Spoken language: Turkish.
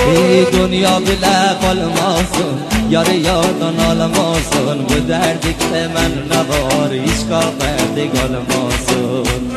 ey dünya bile kalmasın, yar yardan almasın. Bu derdikte men ne var, hiç kafedik olmasın.